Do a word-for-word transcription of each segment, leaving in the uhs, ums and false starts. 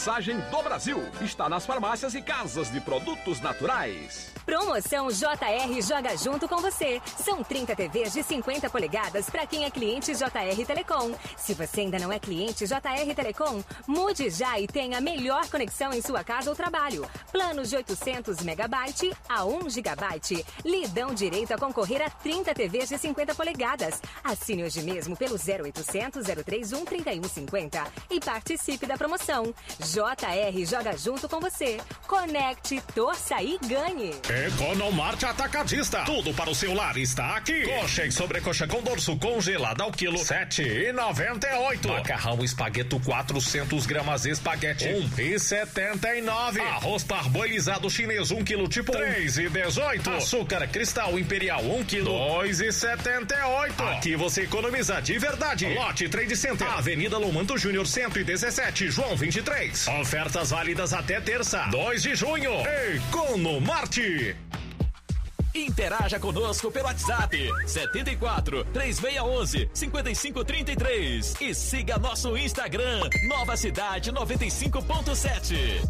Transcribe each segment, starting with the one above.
Mensagem do Brasil está nas farmácias e casas de produtos naturais. Promoção J R joga junto com você. São trinta T Vs de cinquenta polegadas para quem é cliente J R Telecom. Se você ainda não é cliente J R Telecom, mude já e tenha a melhor conexão em sua casa ou trabalho. Planos de oitocentos megabytes a um gigabyte lhe dão direito a concorrer a trinta T Vs de cinquenta polegadas. Assine hoje mesmo pelo zero oitocentos, zero trinta e um, trinta e um cinquenta e participe da promoção. J R joga junto com você. Conecte, torça e ganhe. Economarte Atacadista. Tudo para o seu lar está aqui. Coxa e sobrecoxa com dorso congelada ao quilo sete e noventa e oito. Macarrão espagueto quatrocentos gramas espaguete um e setenta e nove. Arroz parboilizado chinês um quilo tipo três e dezoito. Açúcar cristal imperial um quilo dois e setenta e oito. Aqui você economiza de verdade. Lote Trade Center, Avenida Lomanto Júnior cento e dezessete, João vinte e três. Ofertas válidas até terça, dois de junho. Economarte. Interaja conosco pelo WhatsApp setenta e quatro, três seis um um, cinco cinco três três e siga nosso Instagram Nova Cidade noventa e cinco ponto sete.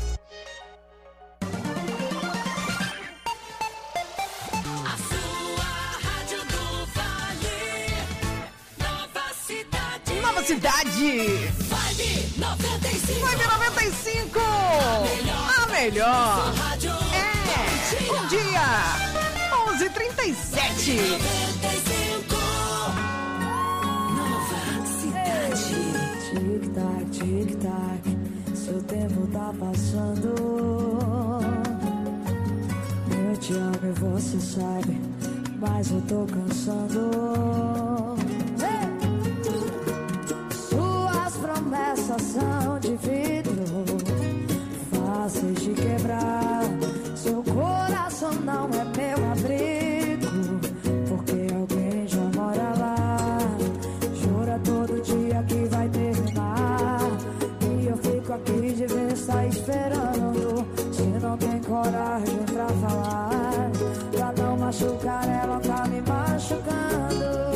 A sua rádio do Vale, Nova Cidade. Nova Cidade. Vibe noventa e cinco. Vibe noventa e cinco. A melhor. A melhor. Sua rádio. É. Bom dia. onze e trinta e sete. noventa e cinco. Nova Cidade. Tic-tac, tic-tac, seu tempo tá passando. Eu te amo e você sabe, mas eu tô cansando. Suas promessas são de vidro, fáceis de quebrar. Seu coração não é meu abrigo, porque alguém já mora lá. Jura todo dia que vai terminar, e eu fico aqui de besta esperando. Se não tem coragem pra falar, pra não machucar ela, tá me machucando.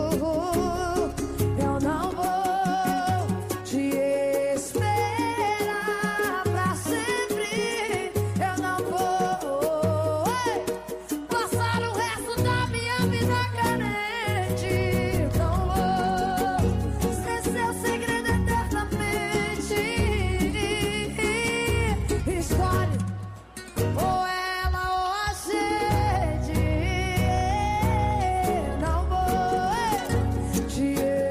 Eu não vou te esperar pra sempre. Eu não vou passar o resto da minha vida carente. Não vou ser seu segredo eternamente. Escolhe ou ela ou a gente. Não vou te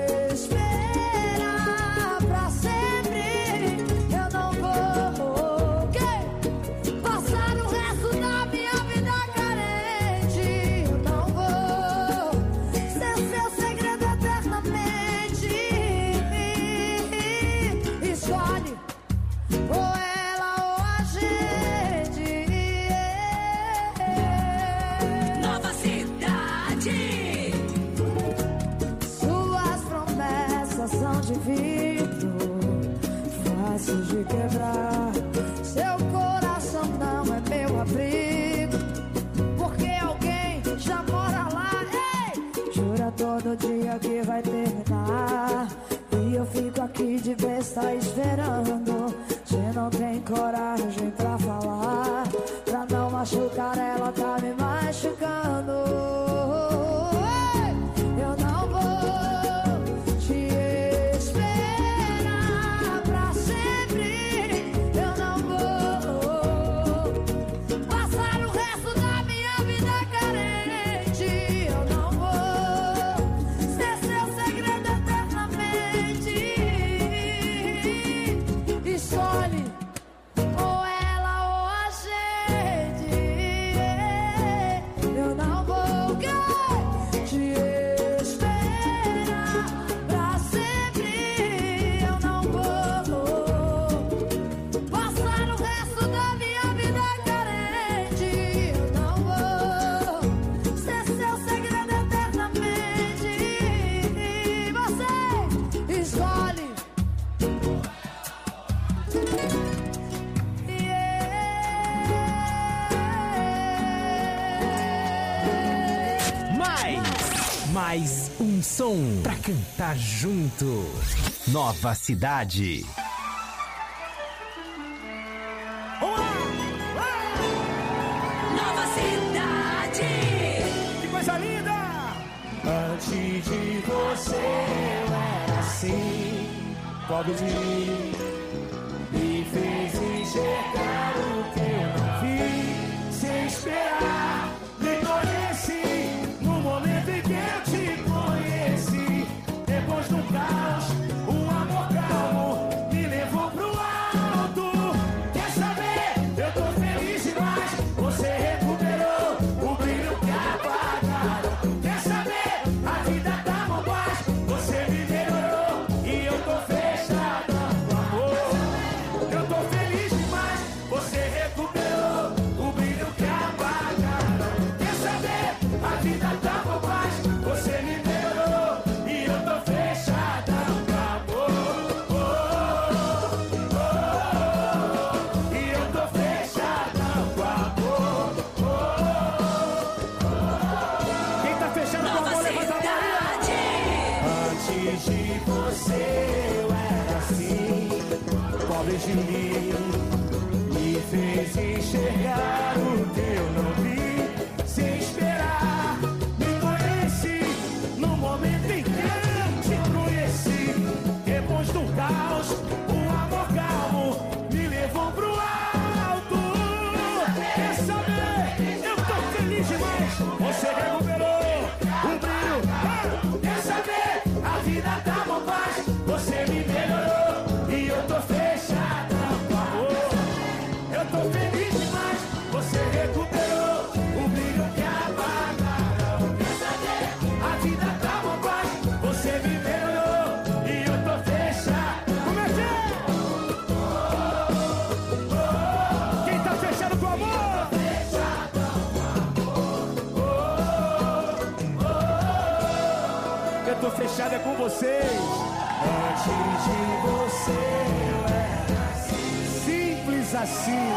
esperar pra sempre. Eu não vou que passar o resto da minha vida carente. Eu não vou ser seu segredo eternamente. Escolhe ou ela ou a gente. Nova Cidade. Suas promessas são de vidro, fáceis de quebrar. Seu coração não é meu abrigo, porque alguém já mora lá. Ei! Jura todo dia que vai terminar, e eu fico aqui de besta esperando. Você não tem coragem pra falar, pra não machucar ela, tá me machucando. Ei! Eu não vou te esperar pra sempre. Eu não vou passar o resto da minha vida carente. Eu não vou ser seu segredo eternamente. Escolhe ou ela ou a gente. Eu não vou te esperar pra sempre. Eu não vou passar o resto da minha vida carente. Eu não vou ser seu segredo eternamente. Você escolhe. Mais, mais um som pra cantar junto. Nova Cidade. Antes de você eu era assim, pobre de mim, me fez enxergar o que eu não vi, sem esperar, me conheci, no momento em que eu te conheci, depois do caos, um amor calmo, me levou pro alto, quer saber, eu tô feliz demais, você recuperou o brilho que apagaram, quer saber, a vida tá bom paz, você me melhorou, e eu tô fechado com amor, eu tô feliz demais, você recuperou o brilho que apagaram, quer saber, a vida tá bom paz, você me melhorou, e eu tô fechado com amor, oh, oh, oh, e eu tô fechado com amor, oh, oh. Quem tá fechando com amor, levanta a mão. Antes de você eu era assim, pobre de mim, me fez enxergar o que eu não vi, sem esperar, me conheci, no momento em que eu te conheci, depois do caos, um amor calmo, me levou pro alto, quer saber, eu tô feliz demais, você recuperou o brilho, ah, quer saber, a vida tá bom paz, você me melhorou, e eu tô fechado com amor, eu tô feliz demais, você recuperou o brilho que apagaram, quer saber, a vida tá bom paz, você me melhorou, e eu tô fechado. Como é que é? Quem tá fechado com amor? Eu tô fechado é com vocês. Antes de você eu era assim, simples assim.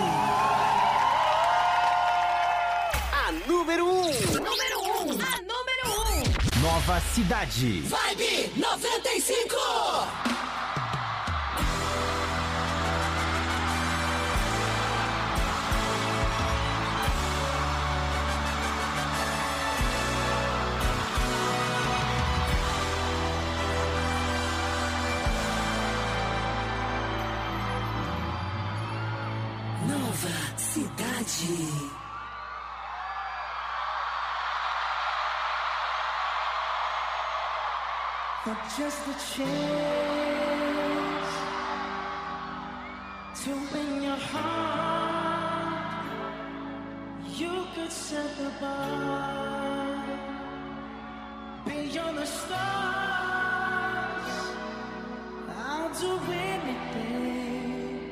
A número um. Número um, a número um. Nova Cidade. Vibe noventa e cinco. Nova Cidade. For just a chance to win your heart, you could set the bar beyond the stars. I'll do anything,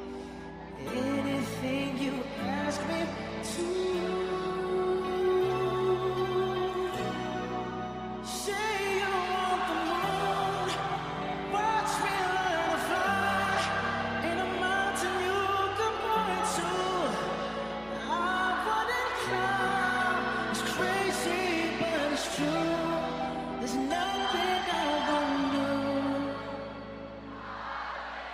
anything you ask me to. Say you want the moon, watch me learn to fly in a mountain you can point to. I wouldn't climb, it's crazy but it's true. There's nothing I won't do.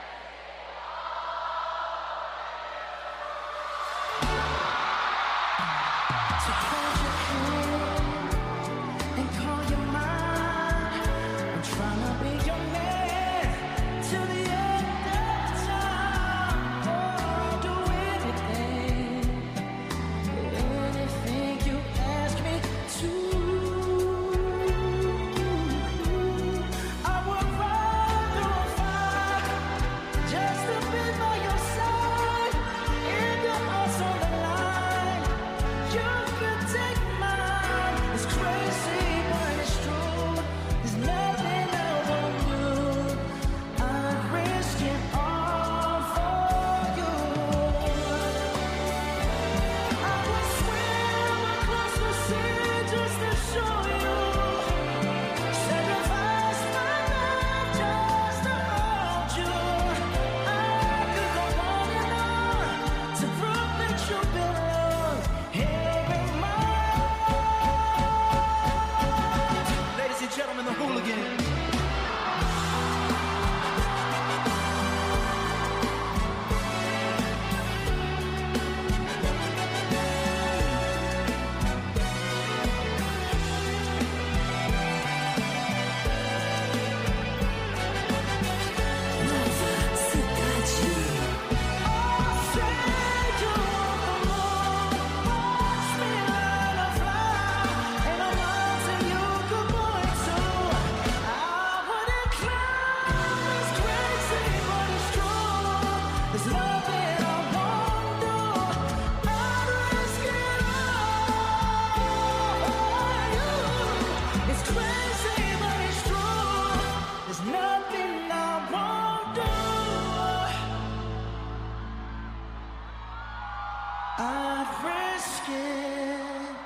I'd risk it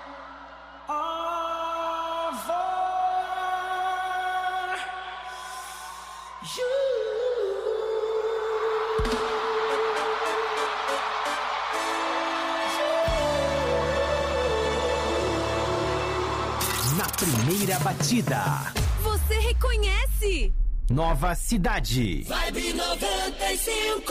all for you. Na primeira batida, você reconhece? Nova Cidade. Vibe noventa e cinco.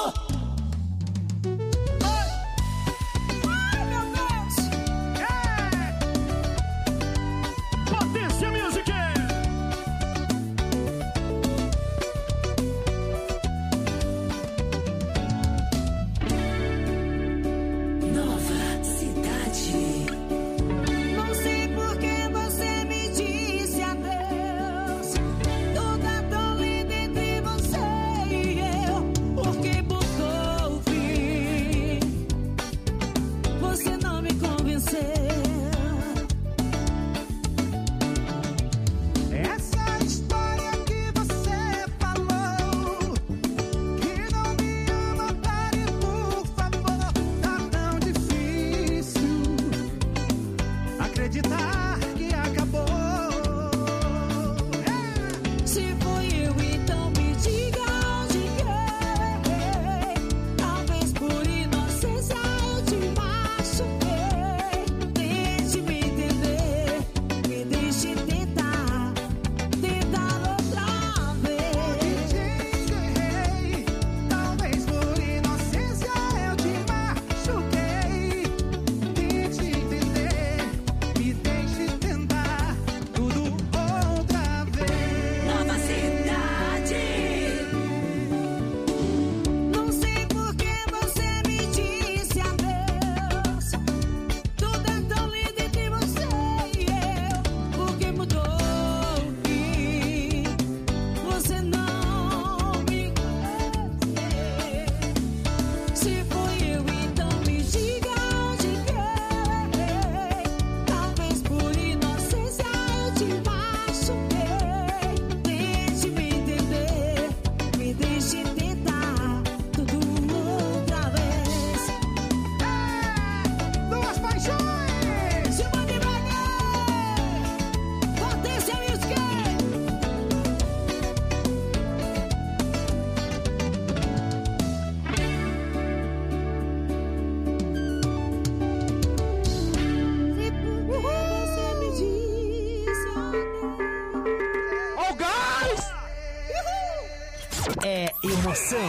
É emoção.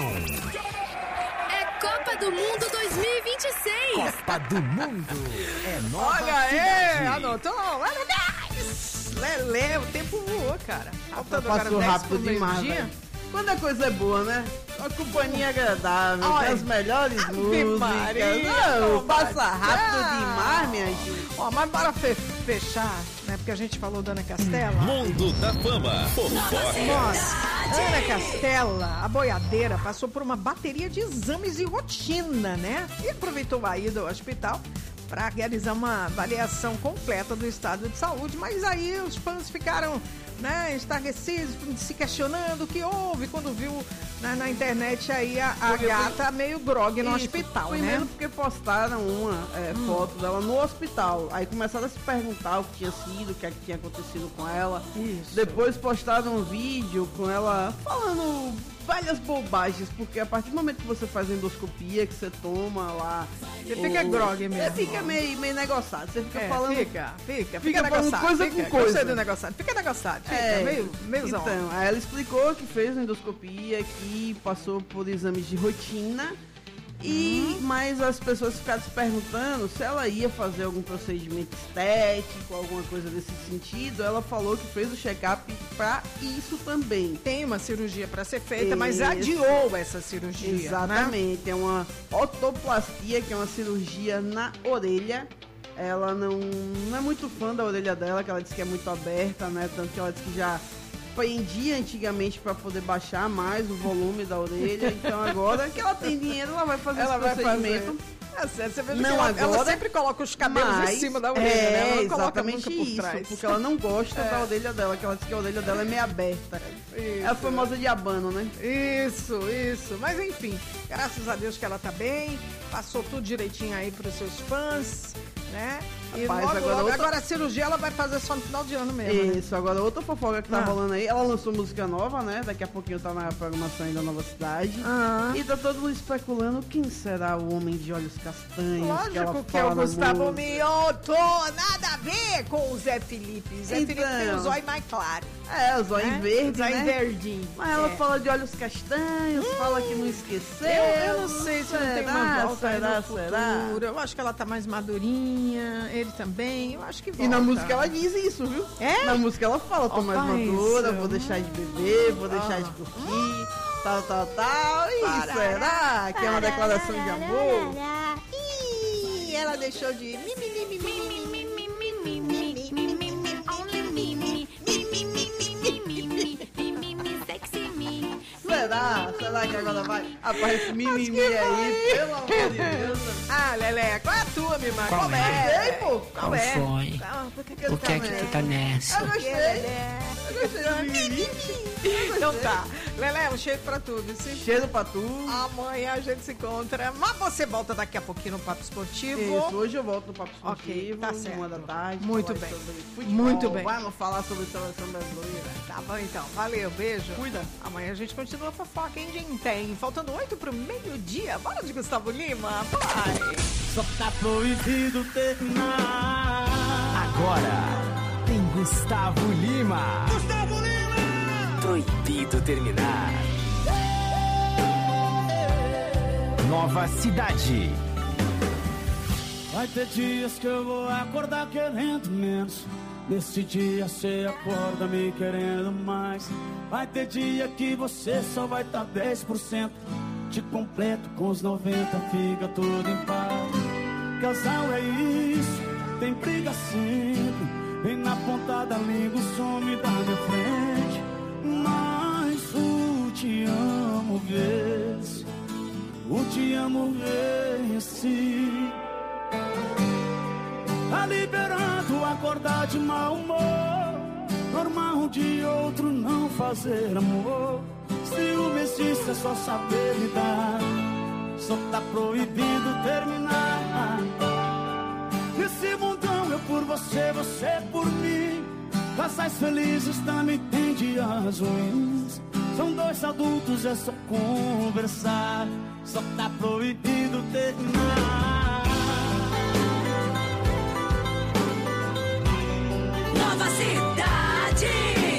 É Copa do Mundo dois mil e vinte e seis. Copa do Mundo. É Nova Olha aí, Cidade. anotou? Lá no dez. Lelê, o tempo voou, cara. Faltando agora Passou dez rápido pro demais, meio-dia. velho. Quando a coisa é boa, né? Uma companhia agradável, Olha, com as melhores Ave músicas. Maria, Não, toma passa já. rápido demais, minha gente. Ó, mas para fe- fechar, né? Porque a gente falou da Ana Castela. Mundo da Fama. Fofoca. Nossa, Ana Castela, a boiadeira, passou por uma bateria de exames de rotina, né? E aproveitou a ida ao hospital para realizar uma avaliação completa do estado de saúde. Mas aí os fãs ficaram, né, estarrecidos, se questionando o que houve quando viu na, na internet aí a, a gata meio grogue no Isso, hospital, primeiro né? porque postaram uma é, Hum. foto dela no hospital. Aí começaram a se perguntar o que tinha sido, o que, é que tinha acontecido com ela. Isso. Depois postaram um vídeo com ela falando várias bobagens, porque a partir do momento que você faz a endoscopia, que você toma lá... Você fica grogue mesmo. Você fica meio, meio negociado. Você fica É, falando... fica, fica, fica, Fica falando negociado, coisa fica, com coisa. gostei do negociado, fica negociado, fica É, meio, meio zão. então, aí ela explicou que fez uma endoscopia, que passou por exames de rotina, e mas as pessoas ficaram se perguntando se ela ia fazer algum procedimento estético, alguma coisa desse sentido. Ela falou que fez o check-up pra isso também. Tem uma cirurgia para ser feita, mas Isso. adiou essa cirurgia. Né? Exatamente, é uma otoplastia, que é uma cirurgia na orelha. Ela não, não é muito fã da orelha dela, que ela disse que é muito aberta, né? Tanto que ela disse que já prendia antigamente para poder baixar mais o volume da orelha. Então agora que ela tem dinheiro, ela vai fazer Ela esse vai procedimento. fazer. É sério, você vê Não que ela, ela agora, sempre coloca os cabelos Mas em cima da orelha, é né? Ela não coloca exatamente nunca por isso, trás. porque ela não gosta da orelha dela, que ela diz que a orelha dela é meio aberta. Isso. É a famosa Diabano, né? Isso, isso. Mas enfim, graças a Deus que ela tá bem, passou tudo direitinho aí pros seus fãs, né? E Rapaz, logo, agora logo, outra- agora a cirurgia ela vai fazer só no final de ano mesmo, né? Isso, agora outra fofoca que tá Ah. rolando aí, ela lançou música nova, né? Daqui a pouquinho tá na programação aí da Nova Cidade. Ah. E tá todo mundo especulando quem será o homem de olhos castanhos. Lógico que, ela que é fala o na Gustavo música. Mioto, nada a ver com o Zé Felipe. Zé Então. Felipe tem o zóio mais claro. É, o zóio né? verde, Zóio né? verdinho. Mas ela É. fala de olhos castanhos, fala que não esqueceu. Eu, eu não sei se não tem uma Será? volta aí Será? no futuro. Será? Eu acho que ela tá mais madurinha, ele também, eu acho que volta. E na música ela diz isso, viu? É? Na música ela fala, tô mais Rapaz, madura, eu- vou deixar de beber, vou deixar Ah. de curtir, tal, tal, tal. E será que é uma declaração de amor? Ih, ela deixou de... mi, mi, mi, mi, mi, mi, mi, mi, mi, mi, mi, mi, mi, mi, only me, me, me, me, me, me, me, me, me, me, me, sexy me. Será? Será que agora vai? Aparece mimimi aí, pelo amor de Deus. Ah, Lelé, qual é a tua, minha irmã? Qual Qual é? é? Ei, pô. Qual é? foi? Ah, por que que O ele que é tá que nessa? tá nessa? Eu gostei. Eu gostei de mimimi. Então tá. Lelé, um cheiro pra tudo. Se... Cheiro pra tu. Amanhã a gente se encontra. Mas você volta daqui a pouquinho no Papo Esportivo. Isso, hoje eu volto no Papo Ok, Esportivo, tá certo. uma da tarde. Muito falar bem. sobre futebol, Muito bem. Vamos falar sobre seleção brasileira. Tá bom, então. Valeu, beijo. Cuida. Amanhã a gente continua a fofoca, hein, gente? Tem. Faltando oito pro meio-dia. Bora de Gustavo Lima. Vai. Só tá proibido terminar. Agora tem Gustavo Lima. Gustavo Lima! Proibido terminar. Nova Cidade. Vai ter dias que eu vou acordar querendo menos. Nesse dia você acorda me querendo mais. Vai ter dia que você só vai estar dez por cento. Te completo com os noventa, fica tudo em paz. Casal é isso, tem briga sempre. Vem na ponta da língua, some da minha frente. Mas o te amo vence, o te amo vence. Tá liberando acordar de mau humor. Normal um de outro não fazer amor. Ciúme existe, é só saber lidar. Só tá proibido terminar. Nesse mundão eu por você, você por mim. Casais felizes também tem dias ruins. São dois adultos, é só conversar. Só tá proibido terminar. Nova Cidade.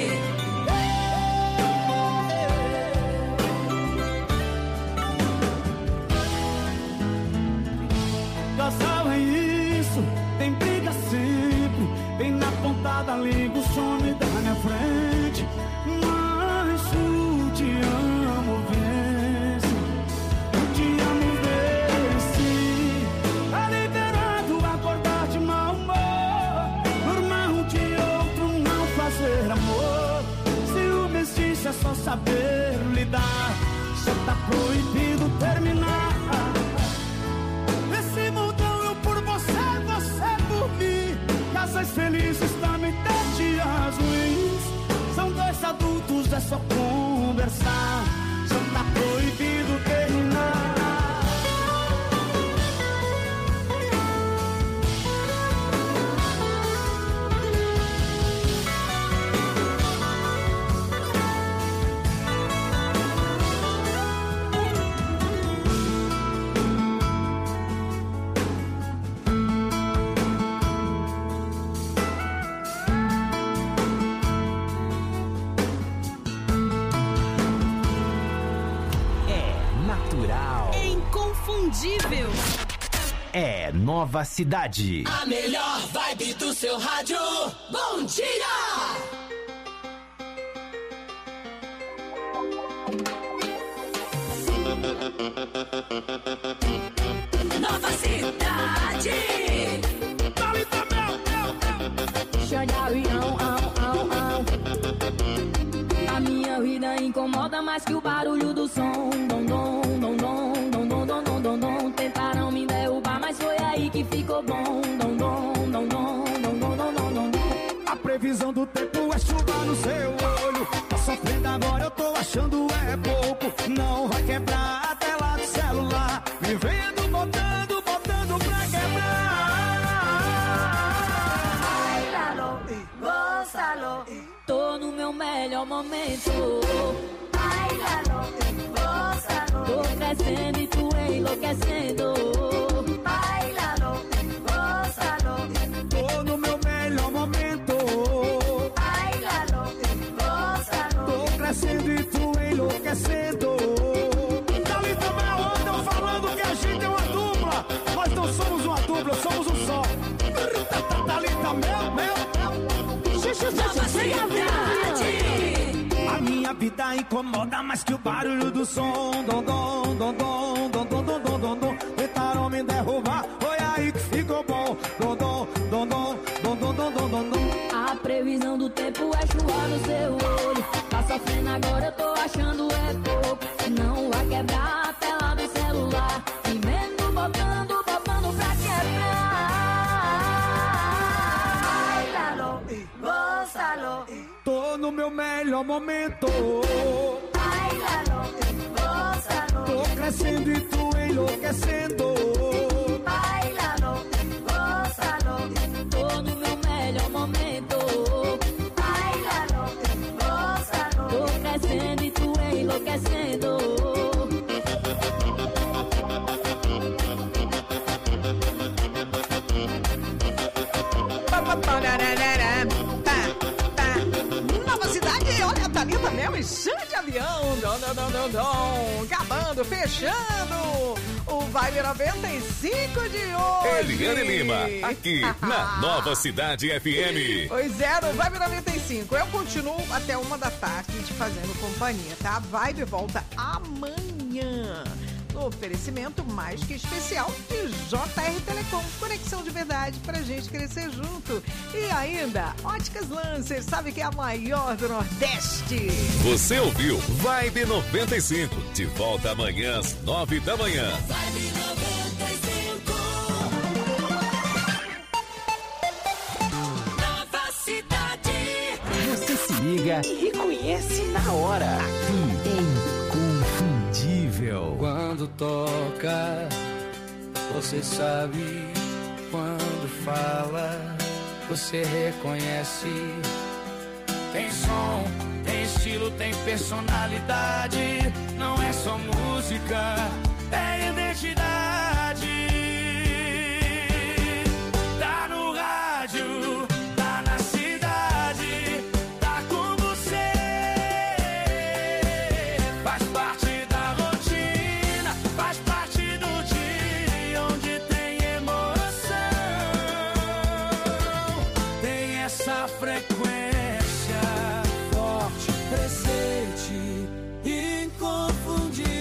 Casal é isso, tem briga sempre. Vem na ponta da língua, some da minha frente. Mas o te amo vence, o te amo vence. Tá liberado acordar de mau humor. Normal um de outro não fazer amor. Ciúme existe, é só saber lidar. Só tá proibido terminar. Nesse mundão eu por você, você por mim. Casais felizes também tem dias ruins. São dois adultos, é só conversar. Só tá proibido terminar. É natural. Inconfundível. É Nova Cidade. A melhor vibe do seu rádio. Bom dia! Nova Cidade. A minha vida incomoda mais que o barulho do som. Dom, dom, dom, dom, dom, dom, dom, dom, dom, dom. Tentaram me derrubar, mas foi aí que ficou bom. Dom, dom, dom, dom, dom, dom, dom, dom, dom. A previsão do tempo é chuva no seu olho. Tá sofrendo agora. é pouco, não vai quebrar a tela do celular. Vivendo, botando, botando pra quebrar. Bailalo, gózalo, tô no meu melhor momento. Bailalo, gózalo, tô crescendo e tu enlouquecendo. Bailalo, gózalo, tô no meu melhor momento. Bailalo, gózalo, tô crescendo e tu enlouquecendo. Thalita Mel, andam falando que a gente é uma dupla. Nós não somos uma dupla, somos um só. Thalita Mel, Mel, Nova Cidade. A minha vida incomoda mais que o barulho do som. Dom, dom, dom, dom, dom, dom, dom, dom, dom, dom. Tentaram me derrubar, foi aí que ficou bom. Dom, dom, dom, dom, dom, dom, dom, dom, dom, dom. A previsão do tempo é chuva no seu olho. Tá sofrendo agora, eu tô achando é pouco. Não vai quebrar a tela do celular. Vivendo, botando, botando pra quebrar. Bailalo, gózalo, tô no meu melhor momento. Bailalo, gózalo, tô crescendo e tu enlouquecendo. Bailalo, gózalo, tô no meu melhor momento. Bailalo, gózalo, tô crescendo e tu enlouquecendo. Nova Cidade, olha a Thalita Mel e Xande Avião. Dom, dom, dom, dom, dom. Acabando, fechando o Vibe noventa e cinco de hoje. Eliane Lima, aqui na Nova Cidade F M. Pois é, no Vibe noventa e cinco. Eu continuo até uma da tarde te fazendo companhia, tá? A Vibe volta amanhã. No oferecimento mais que especial de J R Telecom. Conexão de verdade pra gente crescer junto. E ainda, Óticas Lancer, sabe que é a maior do Nordeste. Você ouviu Vibe noventa e cinco. De volta amanhã às nove da manhã. Vibe noventa e cinco. Nova Cidade. Você se liga e reconhece na hora. Aqui em Inconfundível. Quando toca, você sabe. Quando fala, você reconhece. Tem som, tem estilo, tem personalidade. Não é só música, é identidade. Tá no rádio, tá na cidade, tá com você. Faz parte da rotina, faz parte do dia onde tem emoção. Tem essa frequência forte, presente, inconfundível.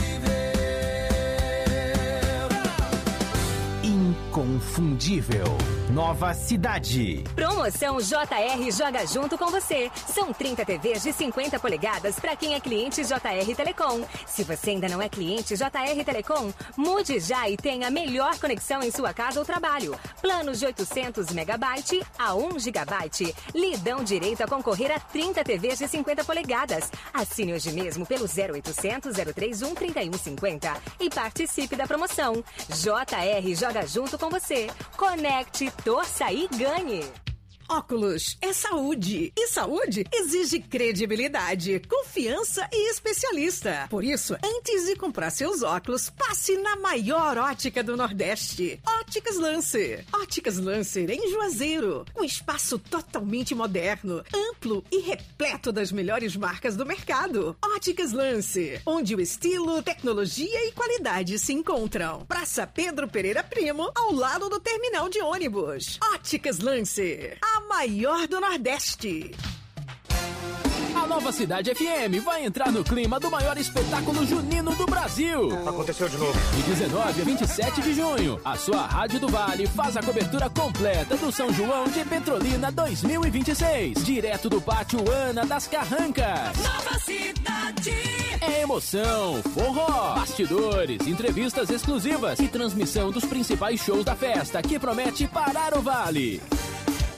Inconfundível. Nova Cidade. Promoção J R joga junto com você. São trinta T Vs de cinquenta polegadas para quem é cliente J R Telecom. Se você ainda não é cliente J R Telecom, mude já e tenha a melhor conexão em sua casa ou trabalho. Planos de oitocentos megabytes a um gigabyte lhe dão direito a concorrer a trinta T Vs de cinquenta polegadas. Assine hoje mesmo pelo zero oitocentos, zero trinta e um, trinta e um cinquenta e participe da promoção. J R joga junto com você. Conecte, torça e ganhe. Óculos é saúde. E saúde exige credibilidade, confiança e especialista. Por isso, antes de comprar seus óculos, passe na maior ótica do Nordeste. Óticas Lancer. Óticas Lancer em Juazeiro. Um espaço totalmente moderno, amplo e repleto das melhores marcas do mercado. Óticas Lancer, onde o estilo, tecnologia e qualidade se encontram. Praça Pedro Pereira Primo, ao lado do terminal de ônibus. Óticas Lancer. A maior do Nordeste. A Nova Cidade F M vai entrar no clima do maior espetáculo junino do Brasil. Aconteceu de novo. De dezenove a vinte e sete de junho, a sua Rádio do Vale faz a cobertura completa do São João de Petrolina dois mil e vinte e seis. Direto do Pátio Ana das Carrancas. Nova Cidade. É emoção, forró, bastidores, entrevistas exclusivas e transmissão dos principais shows da festa que promete parar o Vale.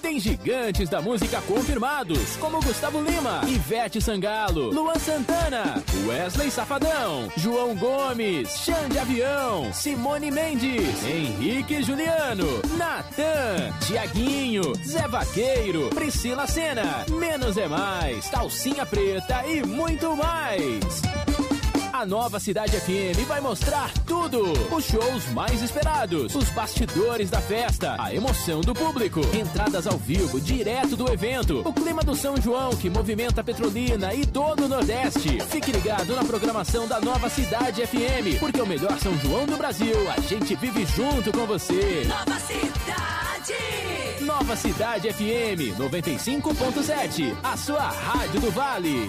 Tem gigantes da música confirmados, como Gustavo Lima, Ivete Sangalo, Luan Santana, Wesley Safadão, João Gomes, Xande Avião, Simone Mendes, Henrique Juliano, Natan, Tiaguinho, Zé Vaqueiro, Priscila Sena, Menos é Mais, Calcinha Preta e muito mais. A Nova Cidade F M vai mostrar tudo. Os shows mais esperados, os bastidores da festa, a emoção do público, entradas ao vivo direto do evento, o clima do São João que movimenta Petrolina e todo o Nordeste. Fique ligado na programação da Nova Cidade F M, porque o melhor São João do Brasil, a gente vive junto com você. Nova Cidade! Nova Cidade F M noventa e cinco ponto sete, a sua rádio do Vale.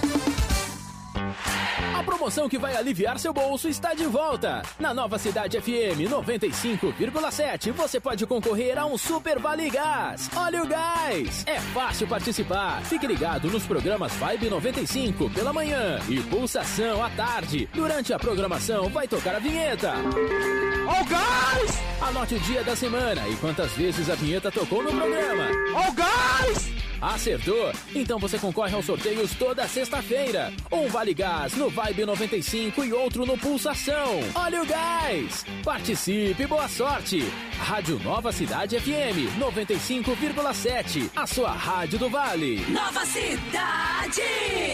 A promoção que vai aliviar seu bolso está de volta. Na Nova Cidade F M noventa e cinco vírgula sete, você pode concorrer a um Super Vale Gás. Olha o gás! É fácil participar. Fique ligado nos programas Vibe noventa e cinco pela manhã e Pulsação à tarde. Durante a programação vai tocar a vinheta. Ó o gás! Anote o dia da semana e quantas vezes a vinheta tocou no programa. Ó o gás! Acertou? Então você concorre aos sorteios toda sexta-feira. Um Vale Gás no Vibe noventa e cinco e outro no Pulsação. Olha o gás! Participe, boa sorte! Rádio Nova Cidade F M noventa e cinco vírgula sete, a sua rádio do Vale. Nova Cidade!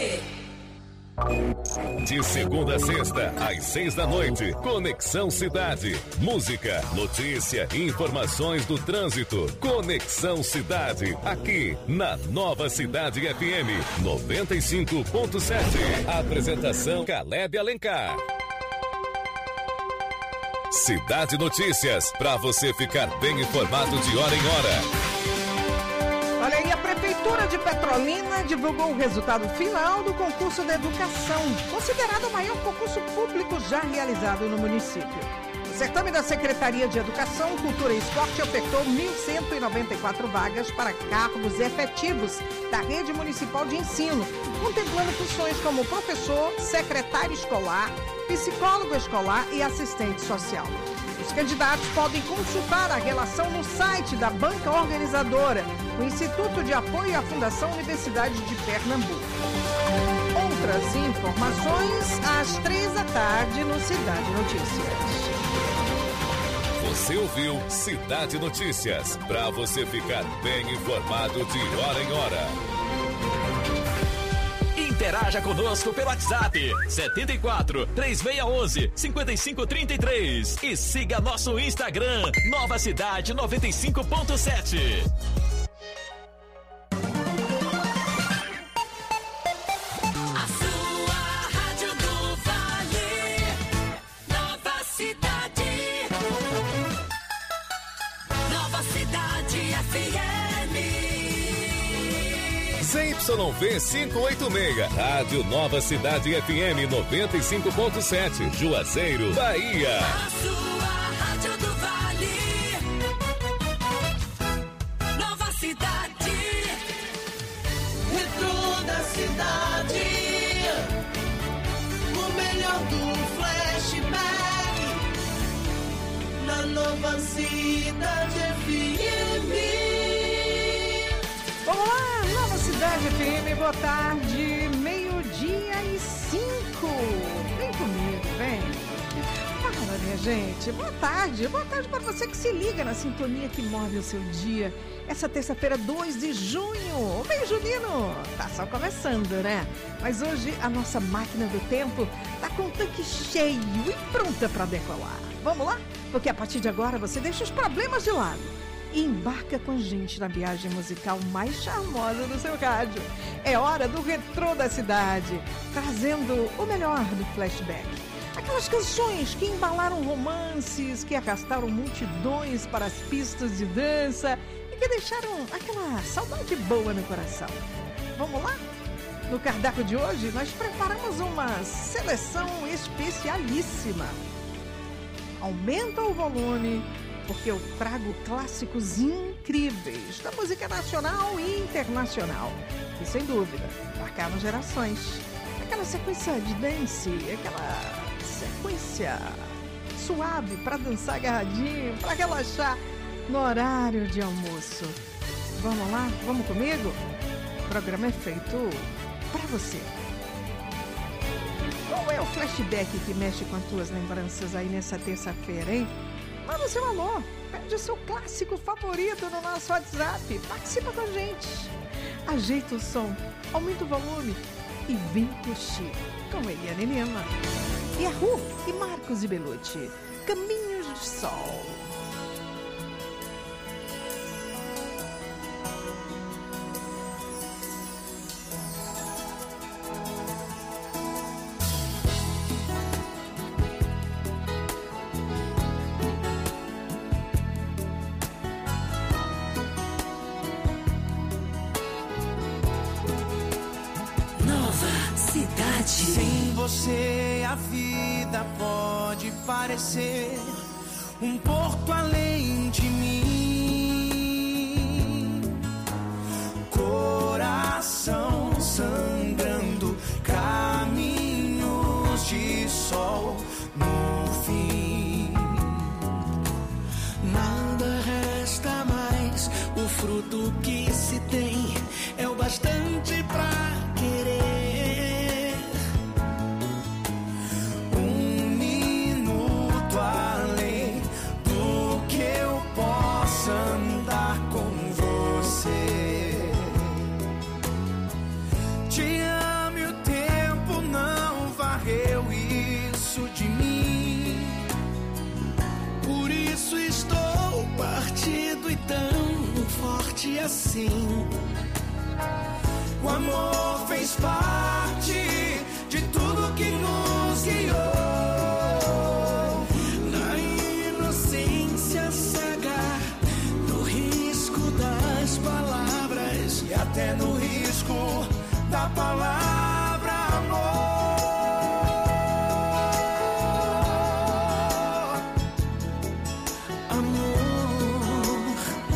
De segunda a sexta, às seis da noite, Conexão Cidade. Música, notícia, informações do trânsito. Conexão Cidade, aqui na Nova Cidade F M noventa e cinco ponto sete. Apresentação Caleb Alencar. Cidade Notícias, para você ficar bem informado de hora em hora. Olha aí, a Prefeitura de Petrolina divulgou o resultado final do concurso de educação, considerado o maior concurso público já realizado no município. O certame da Secretaria de Educação, Cultura e Esporte ofertou mil cento e noventa e quatro vagas para cargos efetivos da rede municipal de ensino, contemplando funções como professor, secretário escolar, psicólogo escolar e assistente social. Os candidatos podem consultar a relação no site da banca organizadora, o Instituto de Apoio à Fundação Universidade de Pernambuco. Outras informações às três da tarde no Cidade Notícias. Você ouviu Cidade Notícias, para você ficar bem informado de hora em hora. Interaja conosco pelo WhatsApp setenta e quatro, três seis um um, cinco cinco três três e siga nosso Instagram Nova Cidade noventa e cinco ponto sete. A sua rádio do Vale, Nova Cidade, Nova Cidade F M. Z Y V quinhentos e oitenta e seis, Rádio Nova Cidade F M noventa e cinco ponto sete, Juazeiro, Bahia. A sua rádio do Vale, Nova Cidade, Retro da cidade, o melhor do flashback, na Nova Cidade F M. Vamos lá, Nova Cidade F M, boa tarde, meio-dia e cinco. Vem comigo, vem. Fala, minha gente, boa tarde, boa tarde para você que se liga na sintonia que move o seu dia. Essa terça-feira, dois de junho, o mês junino, tá só começando, né? Mas hoje a nossa máquina do tempo tá com o tanque cheio e pronta para decolar. Vamos lá? Porque a partir de agora você deixa os problemas de lado e embarca com a gente na viagem musical mais charmosa do seu rádio. É hora do Retrô da Cidade, trazendo o melhor do flashback. Aquelas canções que embalaram romances, que arrastaram multidões para as pistas de dança e que deixaram aquela saudade boa no coração. Vamos lá? No cardápio de hoje, nós preparamos uma seleção especialíssima. Aumenta o volume, porque eu trago clássicos incríveis da música nacional e internacional, que sem dúvida marcaram gerações. Aquela sequência de dance, aquela sequência suave para dançar agarradinho, para relaxar no horário de almoço. Vamos lá? Vamos comigo? O programa é feito pra você. Qual é o flashback que mexe com as tuas lembranças aí nessa terça-feira, hein? Manda seu alô, pede o seu clássico favorito no nosso WhatsApp. Participa com a gente. Ajeita o som, aumenta o volume e vem curtir com Eliane Lima. E a Ru e Marcos e Belucci. Caminhos do Sol. Sem você a vida pode parecer um porto além de mim. Coração sangrando, caminhos de sol no fim. Nada resta mais, o fruto que se tem é o bastante pra querer. Andar com você. Te amo e o tempo não varreu isso de mim. Por isso estou partido e tão forte assim. O amor fez parte de tudo que nos guiou. Na inocência cega, das palavras e até no risco da palavra amor. Amor.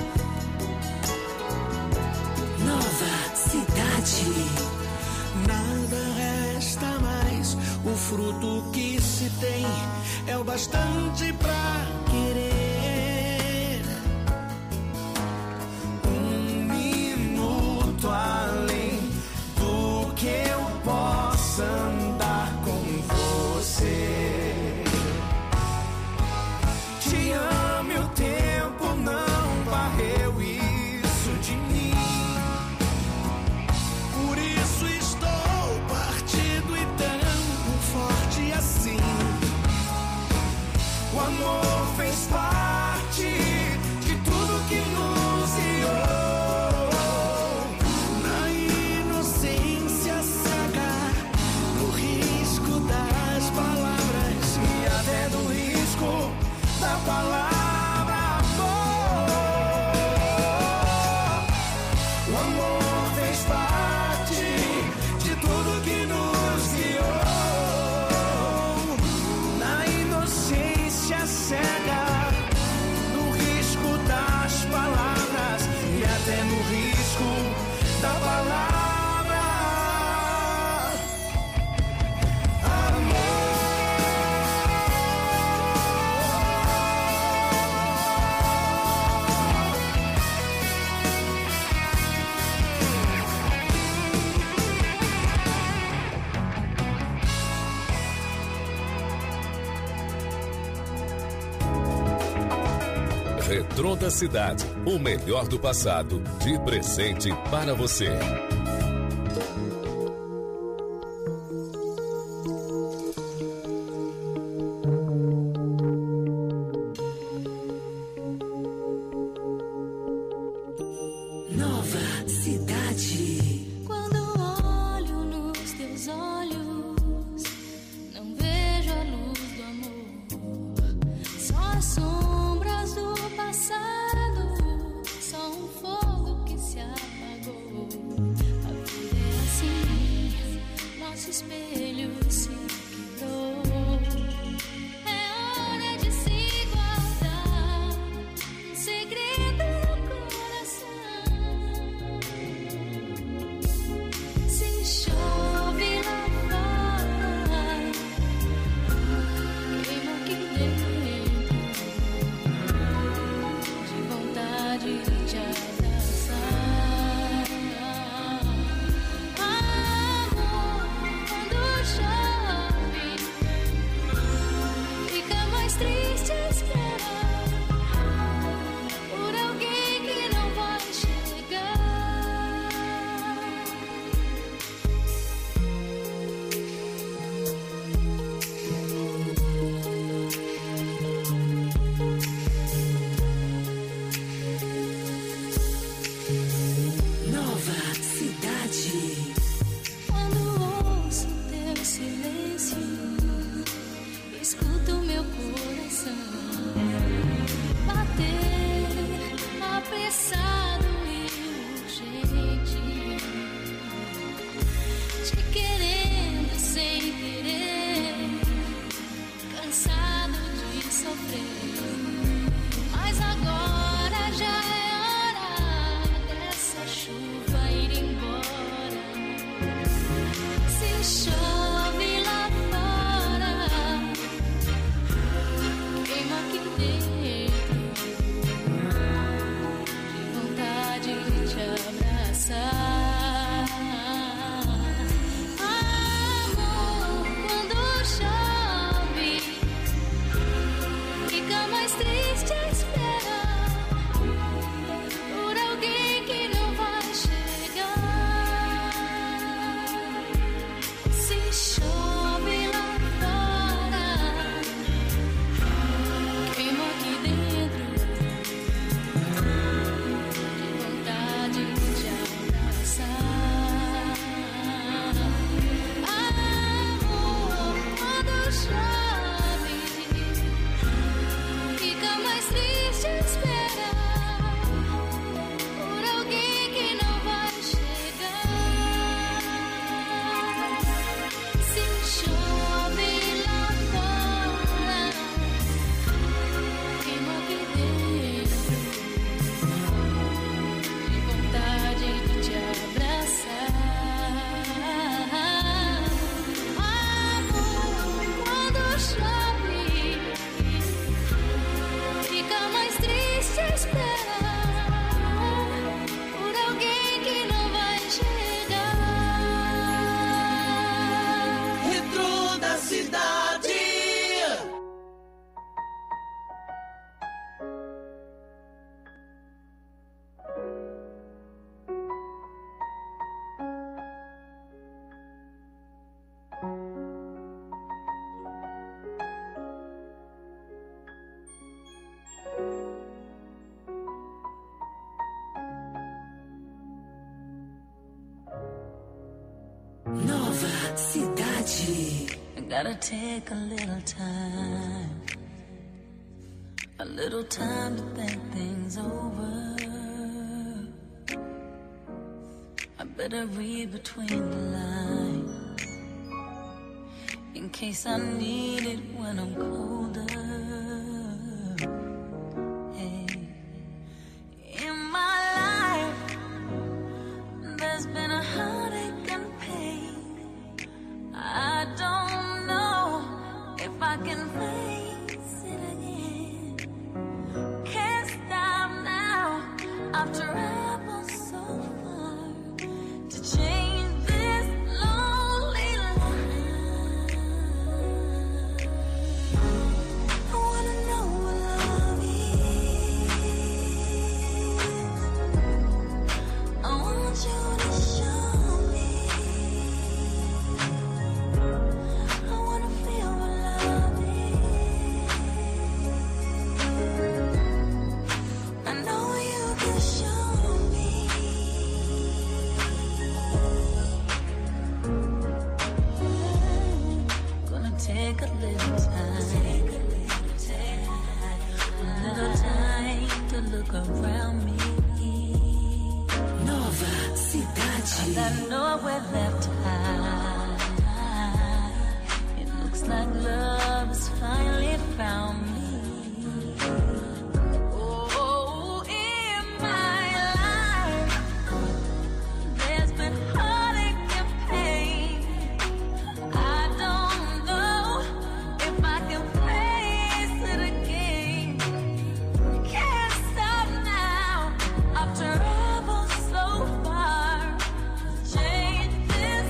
Nova cidade. Nada resta mais, o fruto que se tem é o bastante pra querer. Além do que eu possa andar com você. Te amo e o tempo não varreu isso de mim. Por isso estou partido e tão forte assim. O amor fez parte de tudo que nos guiou. Da palavra amor. O amor fez parte de tudo que nos guiou. Na inocência cega, no risco das palavras e até no risco da palavra. Retrô da Cidade, o melhor do passado, de presente para você. Nova cidade. Quando olho nos teus olhos, não vejo a luz do amor, só as sombras do passado, só um fogo que se apagou. A vida é assim, nosso espelho se quebrou. É hora de se guardar segredo no coração. Se chove lá fora, queima aqui dentro. sofrer. Mas agora já é hora dessa chuva ir embora. Se chove lá fora, queima aqui dentro, de vontade de te abraçar. Amor, quando chove, fica mais triste a esperar por alguém que não vai chegar. Se chove lá fora, queima aqui dentro, de vontade de te abraçar. Amor, quando chove, fica mais triste a esperar por alguém que não vai chegar. Se chove lá fora, queima aqui dentro, de vontade de te abraçar. Amor, quando chove, fica mais triste a esperar por alguém que não vai chegar. Retrô da cidade. Nova Cidade. I gotta take a little time, a little time to think things over. I better read between the lines, in case I need it when I'm colder. Hey. In my life, there's been a heartache and pain. I don't know if I can face it again. Can't stop now. I've traveled so far to change this lonely life. I wanna know what love is. I want you to show me. I wanna feel what love is. I know you can show me. Gonna take a little time, a little time to look around me. Nova Cidade. I got nowhere left to hide. It looks like love has finally found me. Oh, in my life, there's been heartache and pain. I don't know if I can face it again. Can't stop now. I've traveled so far. Change this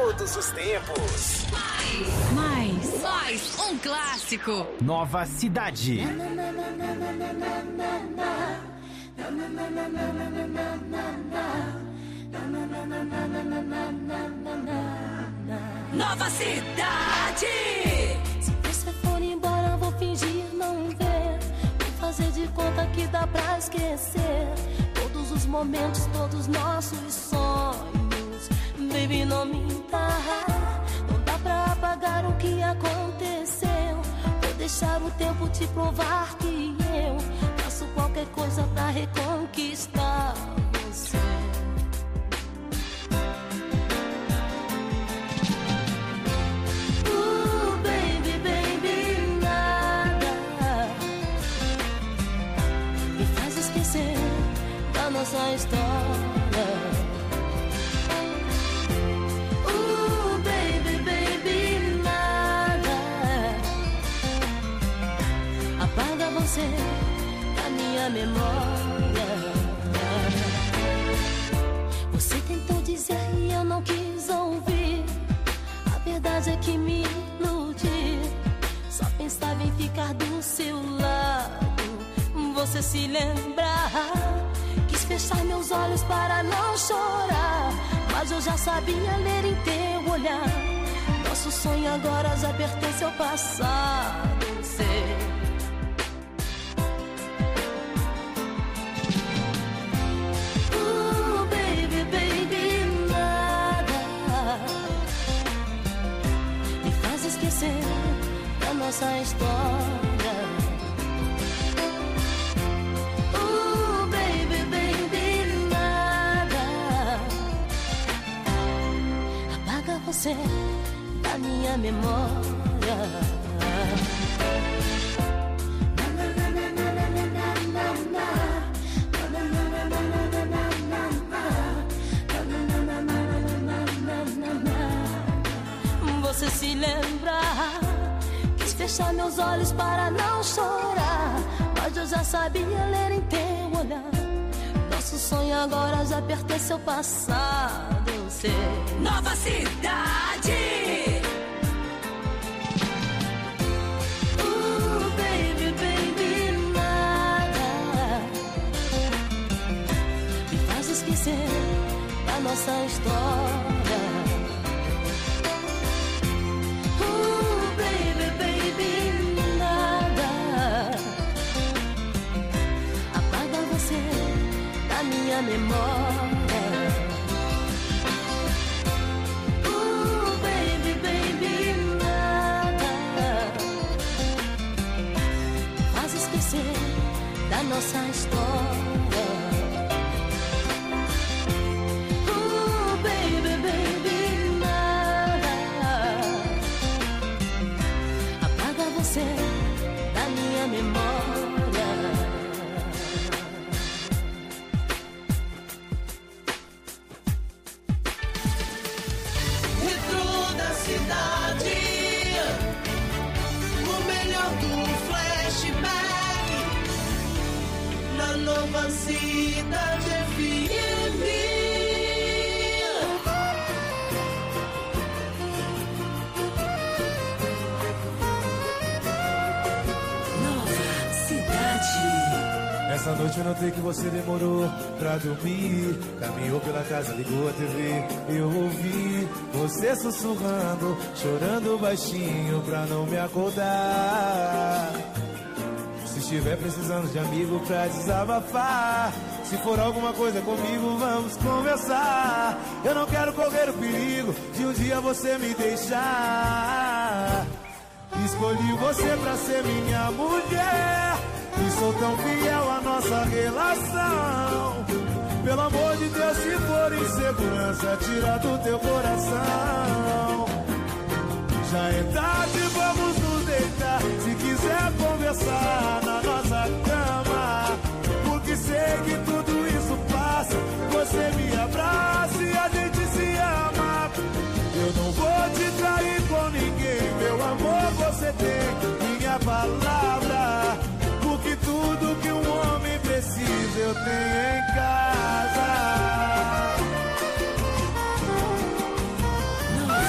todos os tempos. Mais, mais, um clássico. Nova Cidade. Nova Cidade. Se você for embora, vou fingir não ver. Vou fazer de conta que dá pra esquecer todos os momentos, todos nossos sonhos. Baby, não minta. Não dá pra apagar o que aconteceu. Vou deixar o tempo te provar que eu faço qualquer coisa pra reconquistar você. Uh, baby, baby, nada me faz esquecer da nossa história. Uh, baby, baby, nada apaga você da minha memória. Você tentou dizer e eu não quis ouvir. A verdade é que me iludi. Só pensava em ficar do seu lado. Você se lembra? Quis fechar meus olhos para não chorar, mas eu já sabia ler em teu olhar. Nosso sonho agora já pertence ao passado. Sei. Uh, baby, baby, nada me faz esquecer da nossa história. Uh, baby, baby, nada apaga você da minha memória. Você se lembra? Quis fechar meus olhos para não chorar, mas eu já sabia ler em teu olhar. Nosso sonho agora já pertence ao passado. Eu sei. Nova Cidade. Uh, baby, baby, nada me faz esquecer da nossa história. Minha memória. Uh, baby, baby, nada faz esquecer da nossa história. Uh, baby, baby, nada apaga você da minha memória. Nova Cidade F M. Nova Cidade. Essa noite eu notei que você demorou pra dormir. Caminhou pela casa, ligou a T V. Eu ouvi você sussurrando, chorando baixinho pra não me acordar. Se estiver precisando de amigo pra desabafar, se for alguma coisa comigo, vamos conversar. Eu não quero correr o perigo de um dia você me deixar. Escolhi você pra ser minha mulher e sou tão fiel à nossa relação. Pelo amor de Deus, se for insegurança, tira do teu coração. Já é tarde, vamos nos deitar. Se quiser conversar na nossa cama, porque sei que tudo isso passa. Você me abraça e a gente se ama. Eu não vou te trair com ninguém, meu amor, você tem minha palavra. Porque tudo que um homem precisa eu tenho em casa.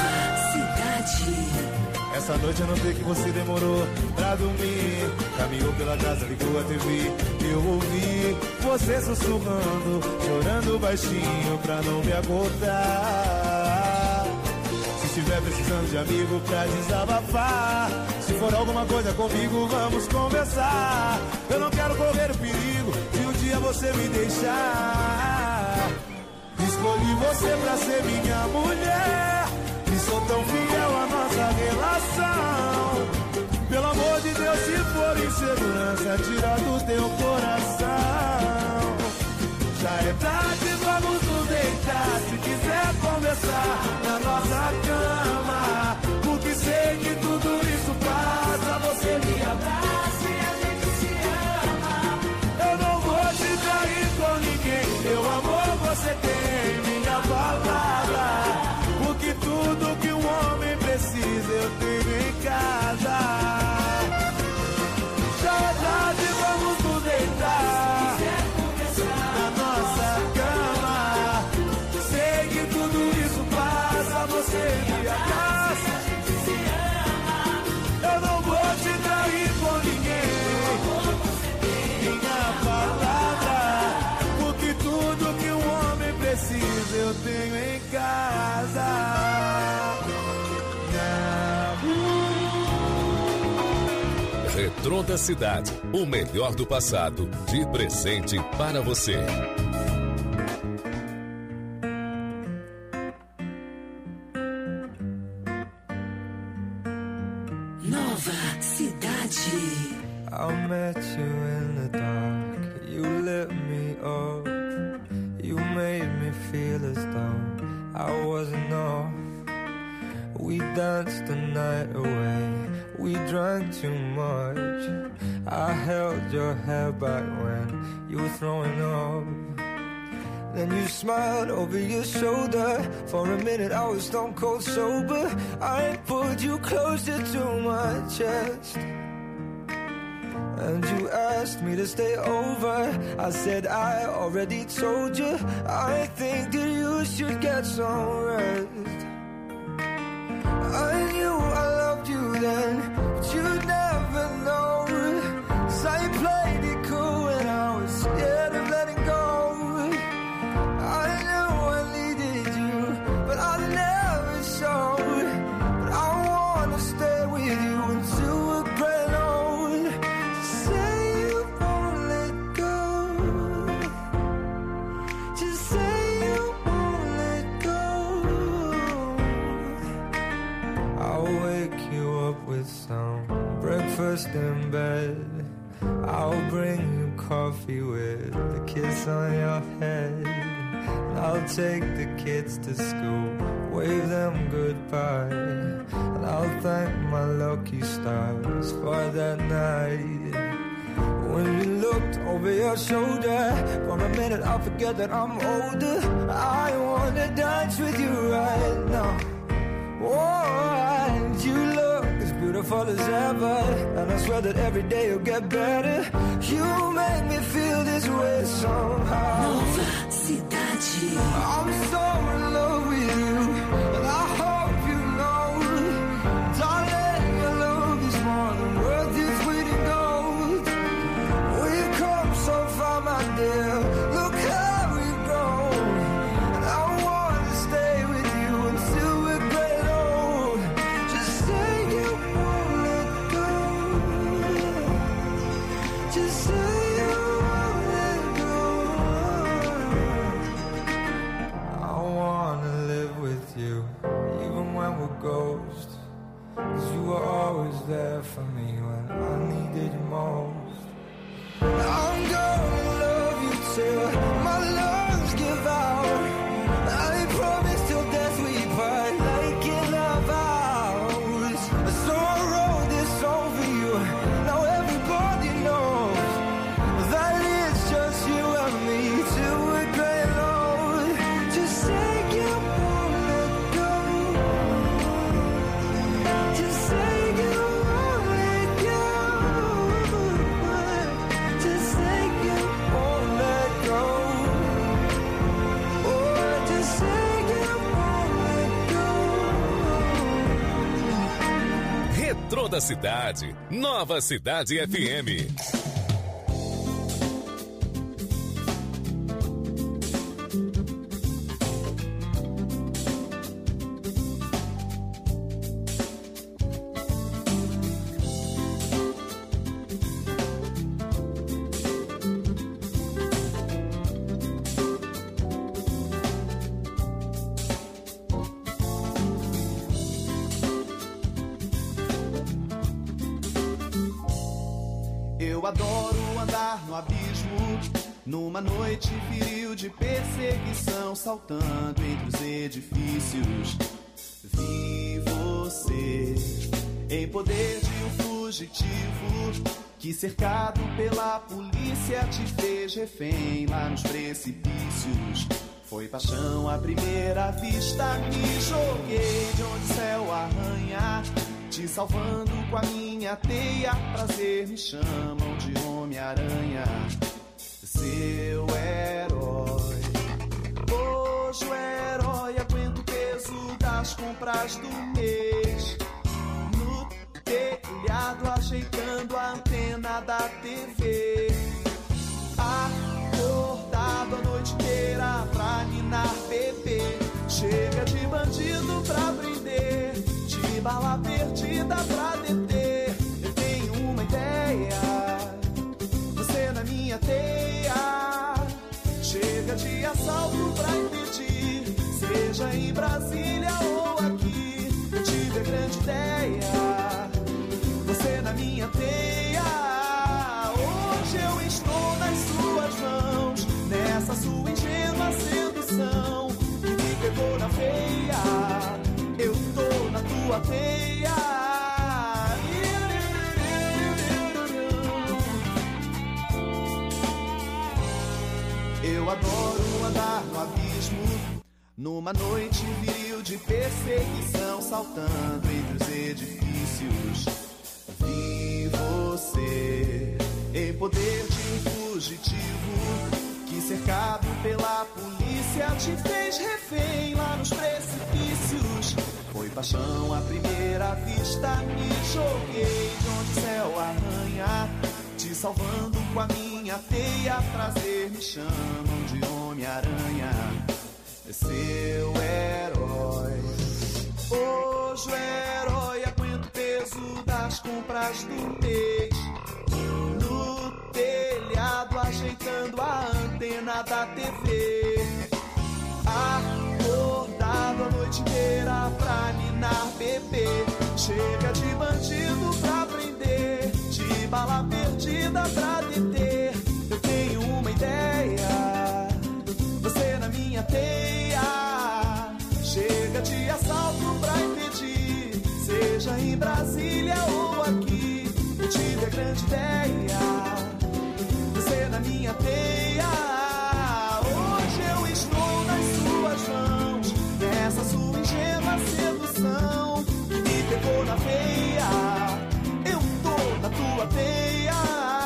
cidade. Essa noite eu notei que você demorou pra dormir. Caminhou pela casa, ligou a T V. Eu ouvi você sussurrando, chorando baixinho pra não me acordar. Se estiver precisando de amigo pra desabafar, se for alguma coisa comigo, vamos conversar. Eu não quero correr o perigo de um dia você me deixar. Escolhi você pra ser minha mulher e sou tão fiel à nossa relação. Pelo amor de Deus, se for insegurança, tira do teu coração. Já é tarde, vamos nos deitar. Se quiser conversar na nossa cama, porque sei que tudo isso passa. Você me abraça e a gente se ama. Eu não vou te trair com ninguém, meu amor, você tem minha palavra. Porque tudo que um homem precisa eu tenho em casa. Já é tarde, vamos nos deitar na nossa cama. Sei que tudo isso passa, você me abraça. Eu não vou te trair com ninguém, minha palavra. Porque tudo que um homem precisa eu tenho em casa. Retrô da Cidade, o melhor do passado, de presente para você. Nova Cidade. I met you in the dark, you lit me up, you made me feel as though I wasn't off. We danced the night away, we drank too much. I held your hair back when you were throwing up. Then you smiled over your shoulder. For a minute I was stone cold sober. I pulled you closer to my chest, and you asked me to stay over. I said I already told you, I think that you should get some rest. I knew I loved you then, but you'd never know. 'Cause I played it cool and I was scared of letting go. I knew I needed you, but I never showed. But I wanna stay with you until we're grown old. Just say you won't let go. Just say you won't let go. I'll wake you up with some breakfast in bed. I'll bring you coffee with a kiss on your head. And I'll take the kids to school, wave them goodbye. And I'll thank my lucky stars for that night. When you looked over your shoulder, for a minute I forget that I'm older. I wanna dance with you right now. Oh, and you look as beautiful as ever, and I swear that every day you'll get better. You make me feel this way somehow. Nova Cidade. I'm so in love with you, and I hope you know, darling, your love is more than worth its weight in gold. We've come so far, my dear, look how we've grown. And I wanna stay with you until we're great old. Just say you won't let go. Just say you won't let go. I wanna live with you, even when we're ghosts. 'Cause you were always there for me when I needed you most. I'm gonna love you till my lungs give out. I promise till death we part, like in our vows. So I wrote this song for you, now everybody knows that it's just you and me till we're great old. Just say you won't let go. Just say you won't let go. Just say you won't let go. Metrô da cidade. Nova Cidade F M. Eu adoro andar no abismo, numa noite viril de perseguição, saltando entre os edifícios. Vi você em poder de um fugitivo, que cercado pela polícia te fez refém lá nos precipícios. Foi paixão à primeira vista, me joguei de onde o céu arranha, te salvando com a minha teia. Prazer me chamam de Homem-Aranha, seu herói. Hoje o herói aguenta o peso das compras do mês, no telhado ajeitando a antena da T V, acordado a noite inteira pra ninar bebê. Chega de bandido pra prender, de bala perdida pra deter. Eu tenho uma ideia, você na minha teia. Chega de assalto pra impedir, seja em Brasília ou aqui. Eu tive a grande ideia, você na minha teia. Hoje eu estou nas suas mãos, nessa sua ingênua sedução que me pegou na veia. Eu tô na tua teia. Eu adoro andar no abismo, numa noite viril de perseguição, saltando entre os edifícios. Vi você em poder de um fugitivo, que cercado pela polícia te fez refém lá nos precipícios. Foi paixão à primeira vista, me joguei de onde o céu arranha, te salvando com a minha teia. Prazer me chamam de Homem-Aranha, seu herói. Hoje o herói aguenta o peso das compras do mês, no telhado ajeitando a antena da T V, acordado a noite inteira pra ninar bebê. Chega de bandido pra prender, de bala perdida pra deter. Eu tenho uma ideia, você na minha teia. Chega de assalto pra impedir, seja em Brasília ou aqui. Eu tive a grande ideia, você na minha teia. Hoje eu estou nas suas mãos, nessa sua ingênua sedução que me pegou na veia. Eu tô na tua teia.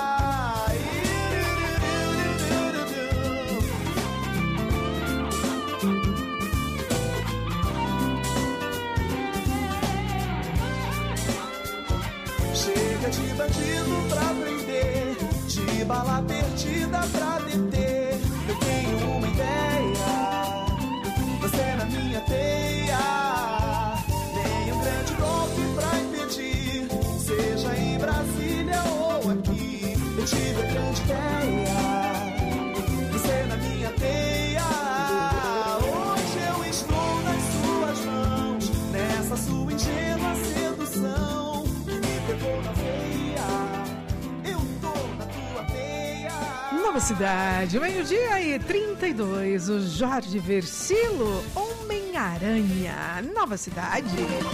Chega de bandido pra prender, de bala perdida pra deter. Eu tenho uma ideia, você na minha teia. Nenhum grande golpe pra impedir, seja em Brasília ou aqui. Eu tive a grande ideia, você na minha teia. Hoje eu estou nas suas mãos, nessa sua ingênua sedução que me pegou na veia. Eu tô na tua teia. Nova Cidade, meio-dia e trinta e dois, o Jorge Versilo, Homem-Aranha. Nova Cidade.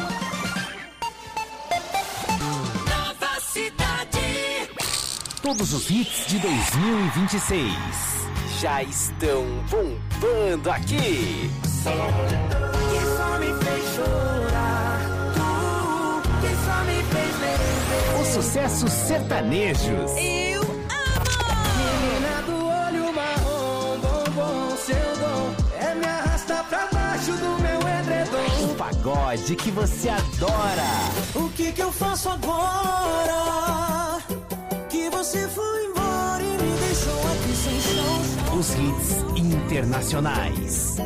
Nova Cidade. Todos os hits de dois mil e vinte e seis já estão bombando aqui. Que só me fez chorar, tu que só me fez beber. Os sucessos sertanejos. Eu amo. Menina do olho marrom, bombom, seu dom é me arrasta pra baixo do meu edredom. O pagode. pagode que você adora. O que que eu faço agora? Que você foi embora e me deixou aqui sem chão. Os hits internacionais.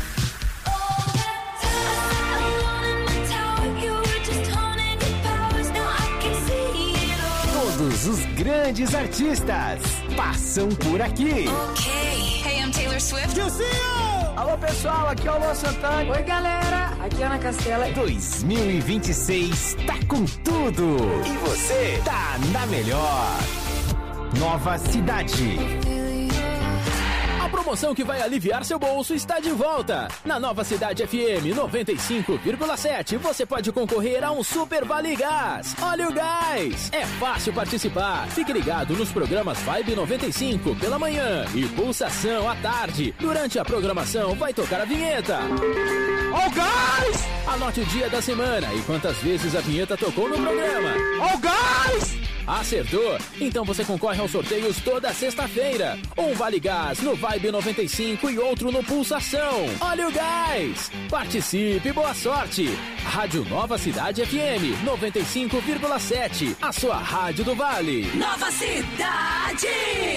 Todos os grandes artistas passam por aqui. Ok. Hey, I'm Taylor Swift. Alô, pessoal, aqui é o Luan Santana. Oi, galera, aqui é Ana Castela. dois mil e vinte e seis tá com tudo. E você tá na melhor. Nova Cidade. A promoção que vai aliviar seu bolso está de volta. Na Nova Cidade F M noventa e cinco vírgula sete você pode concorrer a um Super Vale Gás. Olha o gás! É fácil participar. Fique ligado nos programas Vibe noventa e cinco pela manhã e Pulsação à tarde. Durante a programação vai tocar a vinheta. Ó o gás! Anote o dia da semana e quantas vezes a vinheta tocou no programa. Ó o gás! Acertou? Então você concorre aos sorteios toda sexta-feira. Um Vale Gás no Vibe noventa e cinco e outro no Pulsação. Olha o gás! Participe, boa sorte! Rádio Nova Cidade F M noventa e cinco vírgula sete, a sua rádio do Vale. Nova Cidade!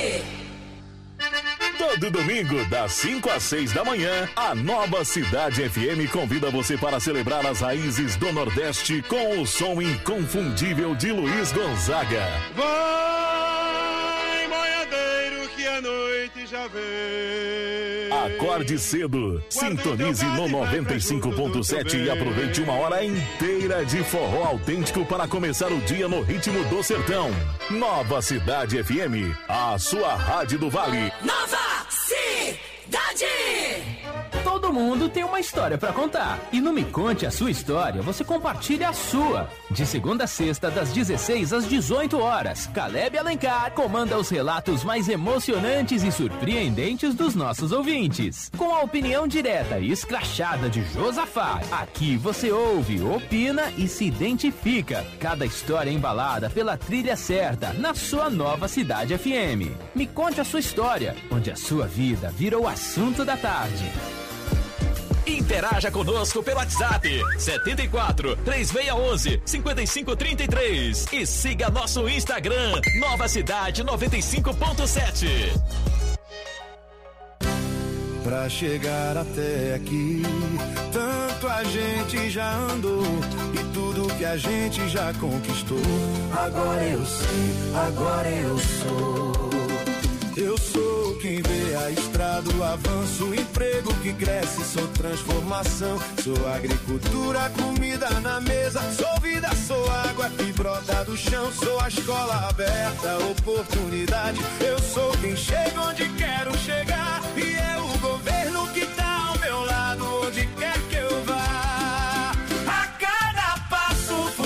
Todo domingo, das cinco às seis da manhã, a Nova Cidade F M convida você para celebrar as raízes do Nordeste com o som inconfundível de Luiz Gonzaga. Vai, boiadeiro, que a noite já vem. Acorde cedo, sintonize no noventa e cinco ponto sete e aproveite uma hora inteira de forró autêntico para começar o dia no ritmo do sertão. Nova Cidade F M, a sua rádio do Vale. Nova Cidade! Todo mundo tem uma história pra contar. E no Me Conte a Sua História, você compartilha a sua. De segunda a sexta, das dezesseis às dezoito horas, Caleb Alencar comanda os relatos mais emocionantes e surpreendentes dos nossos ouvintes. Com a opinião direta e escrachada de Josafá, aqui você ouve, opina e se identifica. Cada história embalada pela trilha certa, na sua Nova Cidade F M. Me Conte a Sua História, onde a sua vida vira o assunto da tarde. Interaja conosco pelo WhatsApp setenta e quatro, três seis um um, cinco cinco três três e siga nosso Instagram Nova Cidade noventa e cinco ponto sete. Pra chegar até aqui, tanto a gente já andou e tudo que a gente já conquistou. Agora eu sei, agora eu sou. Eu sou quem vê a estrada, o avanço, o emprego que cresce, sou transformação. Sou agricultura, comida na mesa, sou vida, sou água que brota do chão. Sou a escola aberta, oportunidade. Eu sou quem chega onde quero chegar e é o